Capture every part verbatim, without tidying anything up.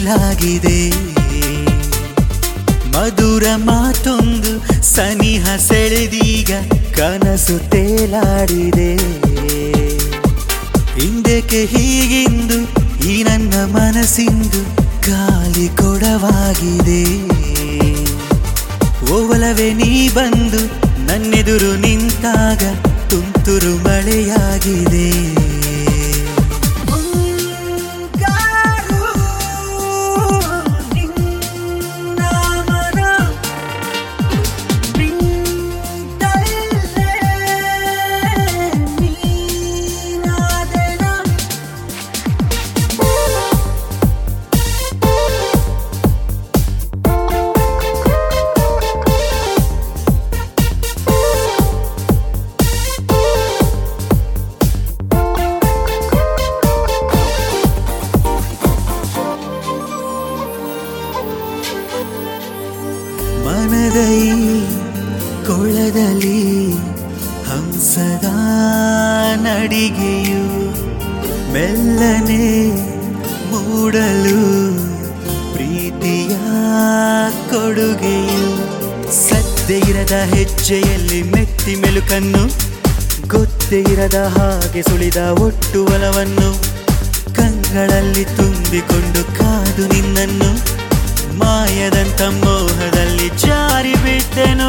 ಮಿಗಿಲಾಗಿದೆ. ಮಧುರ ಮಾತೊಂದು ಸನಿಹ ಸೆಳೆದೀಗ ಕನಸು ತೇಲಾಡಿದೆ. ಹಿಂದಕ್ಕೆ ಹೀಗಿಂದು ಈ ನನ್ನ ಮನಸ್ಸಿಂದು ಗಾಳಿ ಕೊಡವಾಗಿದೆ. ಓವಲವೇ ನೀ ಬಂದು ನನ್ನೆದುರು ನಿಂತಾಗ ತುಂತುರು ಮಳೆಯಾಗಿದೆ. ಮನದೈ ಕೊಳದಲ್ಲಿ ಹಂಸದ ನಡಿಗೆಯು ಮೆಲ್ಲನೆ ಮೂಡಲು ಪ್ರೀತಿಯ ಕೊಡುಗೆಯು. ಸದ್ದೆ ಇರದ ಹೆಜ್ಜೆಯಲ್ಲಿ ಮೆಟ್ಟಿ ಮೆಲುಕನ್ನು ಗೊತ್ತೇ ಇರದ ಹಾಗೆ ಸುಳಿದ ಒಟ್ಟು ಒಲವನ್ನು ಕಂಗಳಲ್ಲಿ ತುಂಬಿಕೊಂಡು ಕಾದು ನಿನ್ನನ್ನು ಮಾಯದಂತ ಮೋಹದಲ್ಲಿ ಜಾರಿ ಬಿಟ್ಟೆನು.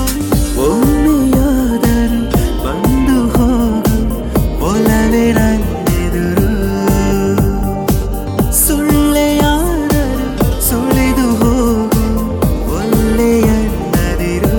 ಒಮ್ಮೆಯಾದರೂ ಬಂದು ಹೋಗು ಒಲವೇ ನನ್ನೆದುರು, ಸುಳ್ಳೆಯಾದರೂ ಸುಳಿದು ಹೋಗು ಒಳ್ಳೆಯನ್ನದಿರು.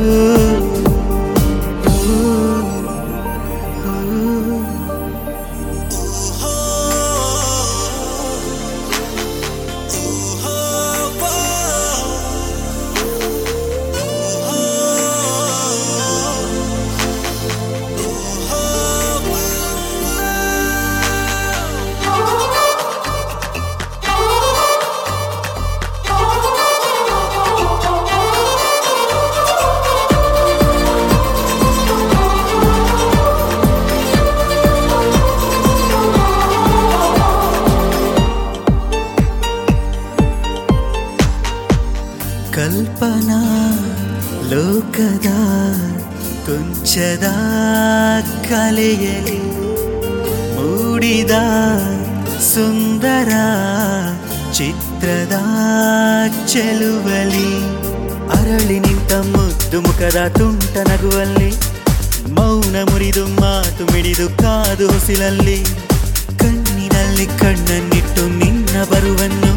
ಕಲ್ಪನಾ ಲೋಕದ ಕೊಂಚದ ಕಲೆಯಲಿ ಮೂಡಿದ ಸುಂದರ ಚಿತ್ರದ ಚೆಲುವಲಿ ಅರಳಿ ನಿಂತ ಮುದ್ದು ಮುಖದ ತುಂಟ ನಗುವಲ್ಲಿ ಮೌನ ಮುರಿದು ಮಾತು ಮಿಡಿದು ಕಾದು ಹೊಸಿಲಲ್ಲಿ ಕಣ್ಣಿನಲ್ಲಿ ಕಣ್ಣನ್ನಿಟ್ಟು ನಿನ್ನ ಬರುವನ್ನು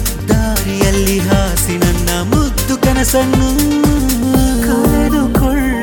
ದಾರಿಯಲ್ಲಿ ಹಾಸಿ ನನ್ನ ಮುದ್ದು ಕನಸನ್ನು ಕಳೆದುಕೊಳ್ಳ